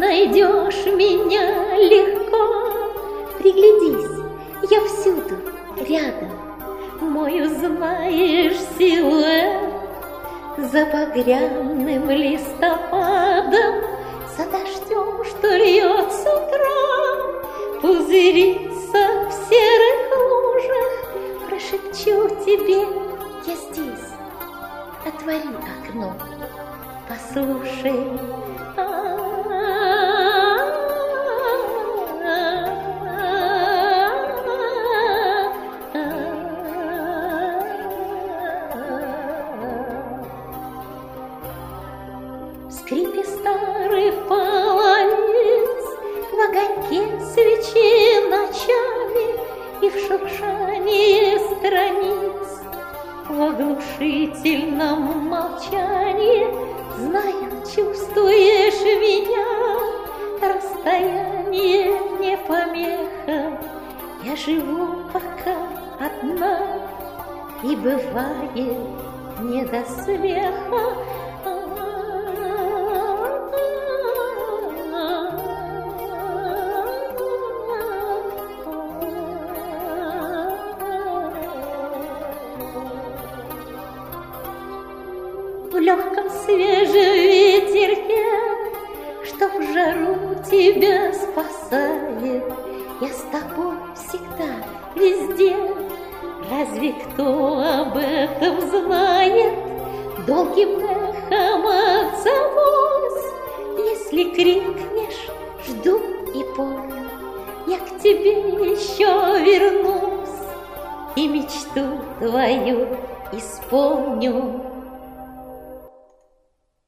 найдешь меня легко. Приглядись, я всюду, рядом, мой узнаешь силуэт. За багряным листопадом, за дождем, что льет с утра, пузырится в серых лужах. Прошепчу тебе, я здесь. Отвори окно, послушай. В скрипе старых половиц, в огоньке свечи ночами и в шуршании страниц, в оглушительном молчании, знаю, чувствуешь меня. Расстояние не помеха, я живу пока одна, и бывает не до смеха. В легком свежем ветерке, что в жару тебя спасает, я с тобой всегда, везде. Разве кто об этом знает? Долгим эхом отзовусь. Если крикнешь, жду и помню, я к тебе еще вернусь и мечту твою исполню.